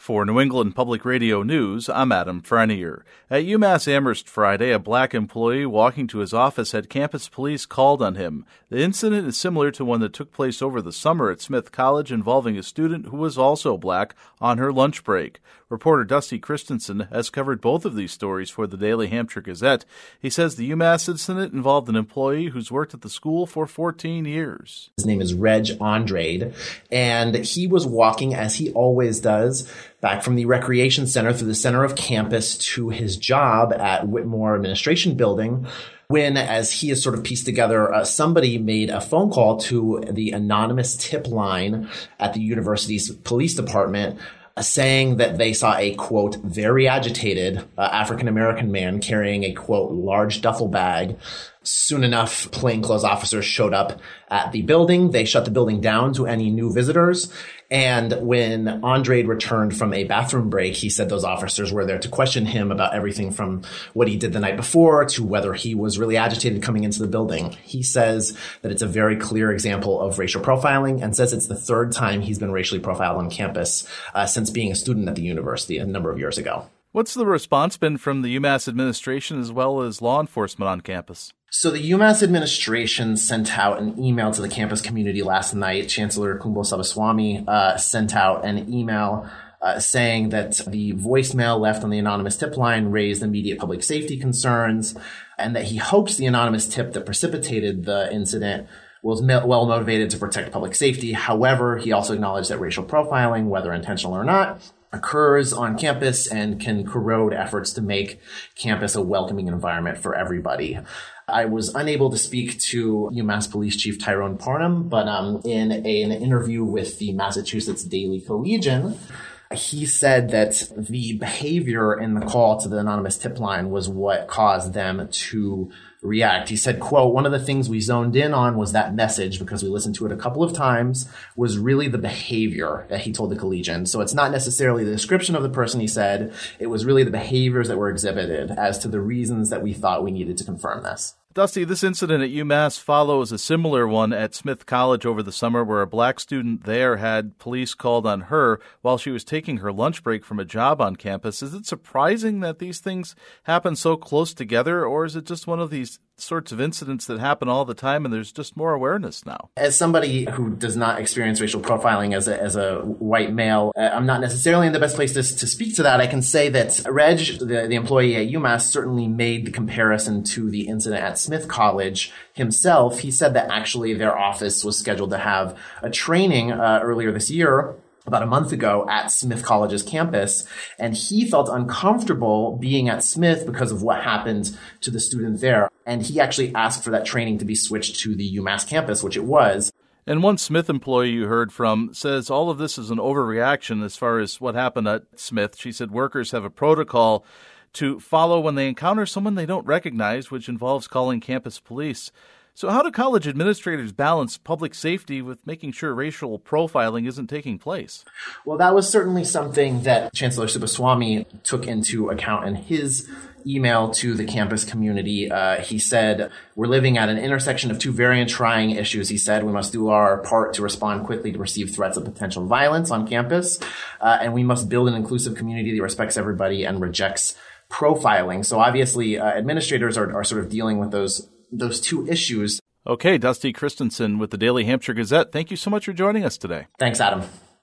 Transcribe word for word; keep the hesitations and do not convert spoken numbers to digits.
For New England Public Radio News, I'm Adam Frenier. At UMass Amherst Friday, a black employee walking to his office had campus police called on him. The incident is similar to one that took place over the summer at Smith College involving a student who was also black on her lunch break. Reporter Dusty Christensen has covered both of these stories for the Daily Hampshire Gazette. He says the UMass incident involved an employee who's worked at the school for fourteen years. His name is Reg Andrade, and he was walking, as he always does, back from the recreation center through the center of campus to his job at Whitmore Administration Building when, as he has sort of pieced together, uh, somebody made a phone call to the anonymous tip line at the university's police department uh, saying that they saw a, quote, very agitated uh, African-American man carrying a, quote, large duffel bag. Soon enough, plainclothes officers showed up at the building. They shut the building down to any new visitors. And when Andrade returned from a bathroom break, he said those officers were there to question him about everything from what he did the night before to whether he was really agitated coming into the building. He says that it's a very clear example of racial profiling and says it's the third time he's been racially profiled on campus uh, since being a student at the university a number of years ago. What's the response been from the UMass administration as well as law enforcement on campus? So the UMass administration sent out an email to the campus community last night. Chancellor Kumbo Sabaswamy uh, sent out an email uh, saying that the voicemail left on the anonymous tip line raised immediate public safety concerns and that he hopes the anonymous tip that precipitated the incident was well motivated to protect public safety. However, he also acknowledged that racial profiling, whether intentional or not, occurs on campus and can corrode efforts to make campus a welcoming environment for everybody. I was unable to speak to UMass Police Chief Tyrone Parham, but um, in a, an interview with the Massachusetts Daily Collegian, he said that the behavior in the call to the anonymous tip line was what caused them to react. He said, quote, one of the things we zoned in on was that message because we listened to it a couple of times was really the behavior that he told the Collegian. So it's not necessarily the description of the person, he said. It was really the behaviors that were exhibited as to the reasons that we thought we needed to confirm this. Dusty, this incident at UMass follows a similar one at Smith College over the summer where a black student there had police called on her while she was taking her lunch break from a job on campus. Is it surprising that these things happen so close together, or is it just one of these sorts of incidents that happen all the time and there's just more awareness now? As somebody who does not experience racial profiling as a, as a white male, I'm not necessarily in the best place to, to speak to that. I can say that Reg, the, the employee at UMass, certainly made the comparison to the incident at Smith College himself. He said that actually their office was scheduled to have a training uh, earlier this year, about a month ago, at Smith College's campus, and he felt uncomfortable being at Smith because of what happened to the student there. And he actually asked for that training to be switched to the UMass campus, which it was. And one Smith employee you heard from says all of this is an overreaction as far as what happened at Smith. She said workers have a protocol to follow when they encounter someone they don't recognize, which involves calling campus police. So how do college administrators balance public safety with making sure racial profiling isn't taking place? Well, that was certainly something that Chancellor Subaswamy took into account in his email to the campus community. Uh, he said, we're living at an intersection of two very trying issues. He said, we must do our part to respond quickly to receive threats of potential violence on campus, uh, and we must build an inclusive community that respects everybody and rejects profiling. So obviously, uh, administrators are, are sort of dealing with those those two issues. Okay, Dusty Christensen with the Daily Hampshire Gazette. Thank you so much for joining us today. Thanks, Adam.